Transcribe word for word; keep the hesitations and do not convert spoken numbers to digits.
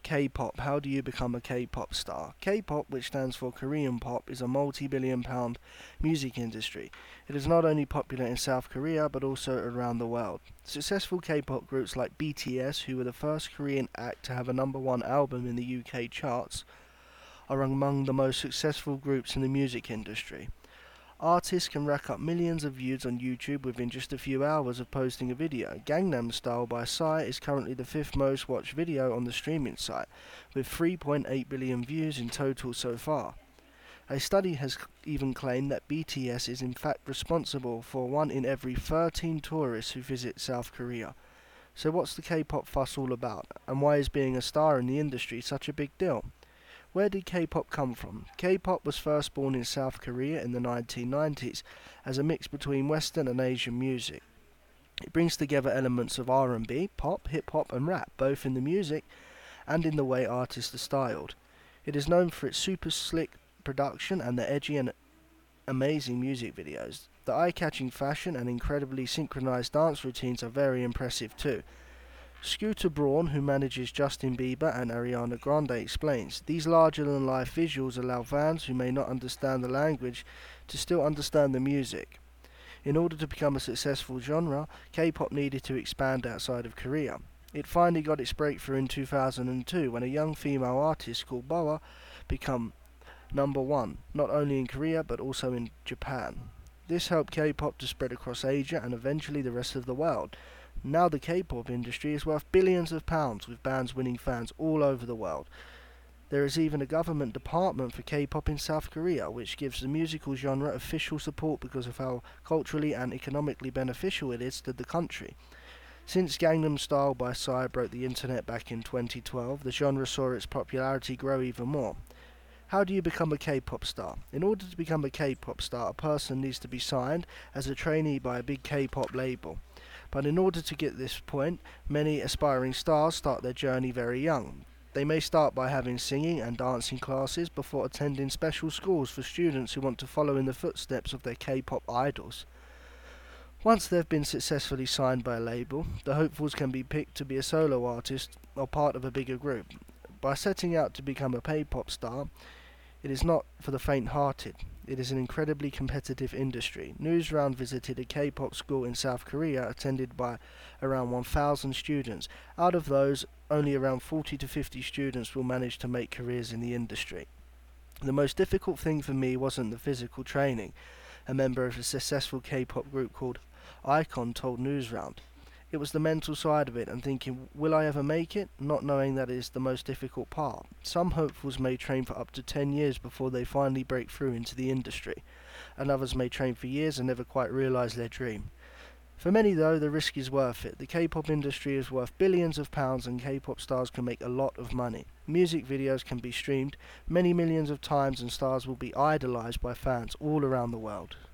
K-pop. How do you become a K-pop star? K-pop, which stands for Korean pop, is a multi-billion pound music industry. It is not only popular in South Korea but also around the world. Successful K-pop groups like B T S, who were the first Korean act to have a number one album in the U K charts, are among the most successful groups in the music industry. Artists can rack up millions of views on YouTube within just a few hours of posting a video. Gangnam Style by Psy is currently the fifth most watched video on the streaming site, with three point eight billion views in total so far. A study has even claimed that B T S is in fact responsible for one in every thirteen tourists who visit South Korea. So what's the K-pop fuss all about, and why is being a star in the industry such a big deal? Where did K-pop come from? K-pop was first born in South Korea in the nineteen nineties as a mix between Western and Asian music. It brings together elements of R and B, pop, hip-hop and rap, both in the music and in the way artists are styled. It is known for its super slick production and the edgy and amazing music videos. The eye-catching fashion and incredibly synchronized dance routines are very impressive too. Scooter Braun, who manages Justin Bieber and Ariana Grande, explains, "These larger-than-life visuals allow fans who may not understand the language to still understand the music." In order to become a successful genre, K-pop needed to expand outside of Korea. It finally got its breakthrough in two thousand two when a young female artist called Boa became number one, not only in Korea but also in Japan. This helped K-pop to spread across Asia and eventually the rest of the world. Now the K-pop industry is worth billions of pounds, with bands winning fans all over the world. There is even a government department for K-pop in South Korea, which gives the musical genre official support because of how culturally and economically beneficial it is to the country. Since Gangnam Style by Psy broke the internet back in twenty twelve, the genre saw its popularity grow even more. How do you become a K-pop star? In order to become a K-pop star, a person needs to be signed as a trainee by a big K-pop label. But in order to get this point, many aspiring stars start their journey very young. They may start by having singing and dancing classes before attending special schools for students who want to follow in the footsteps of their K-pop idols. Once they've been successfully signed by a label, the hopefuls can be picked to be a solo artist or part of a bigger group. By setting out to become a K-pop star, it is not for the faint-hearted. It is an incredibly competitive industry. Newsround visited a K-pop school in South Korea attended by around one thousand students. Out of those, only around forty to fifty students will manage to make careers in the industry. The most difficult thing for me wasn't the physical training, a member of a successful K-pop group called iKON told Newsround. It was the mental side of it and thinking, will I ever make it? Not knowing that is the most difficult part. Some hopefuls may train for up to ten years before they finally break through into the industry, and others may train for years and never quite realise their dream. For many though, the risk is worth it. The K-pop industry is worth billions of pounds and K-pop stars can make a lot of money. Music videos can be streamed many millions of times and stars will be idolised by fans all around the world.